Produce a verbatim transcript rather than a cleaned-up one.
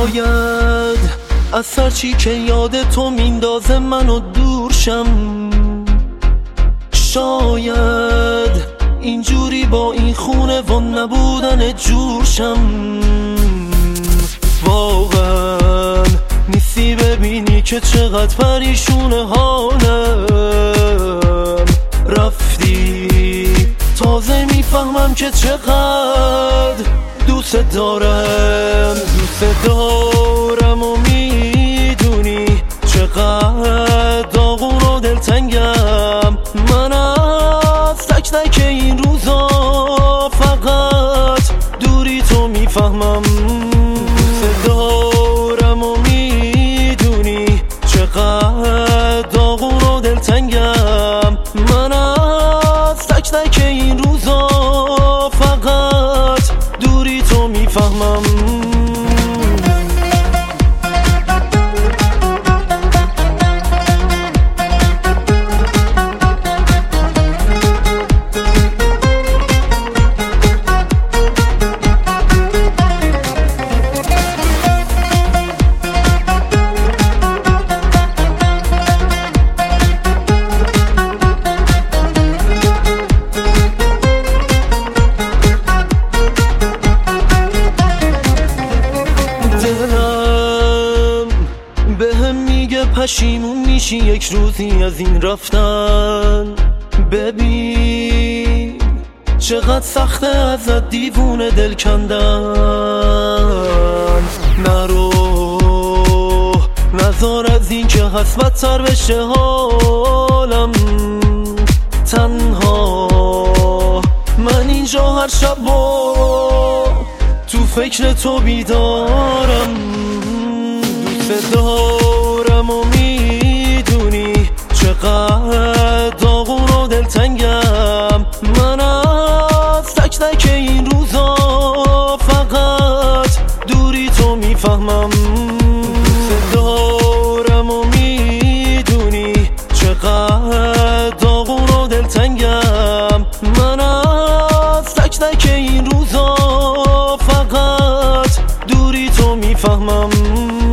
شاید از هرچی که یاد تو میندازه منو دورشم، شاید اینجوری با این خونه و نبودن جورشم. واقعا نیستی ببینی که چقدر پریشونه حالم، رفتی تازه میفهمم که چقدر دوست دارم دوست دارم و میدونی چقدر داغون و دلتنگم. من از تک تک این روزا فقط دوری تو میفهمم. دوست دارم و میدونی چقدر داغون و دلتنگم. من از تک تک این روزا فقط دوری تو میفهمم. بهم میگه پشیمون میشی یک روزی از این رفتن. ببین چقدر سخته ازت دیوونه دل کندن. نرو نزار از این که هست بدتر بشه حالم. تنها من اینجا هر شب با تو فکر تو بیدارم. دوست دارم و میدونی چقدر داغون و دلتنگم. من از تک تک این روزا فقط دوری تو میفهمم. دوست دارم و میدونی چقدر داغون و دلتنگم. من از تک تک این روزا فقط دوری تو میفهمم.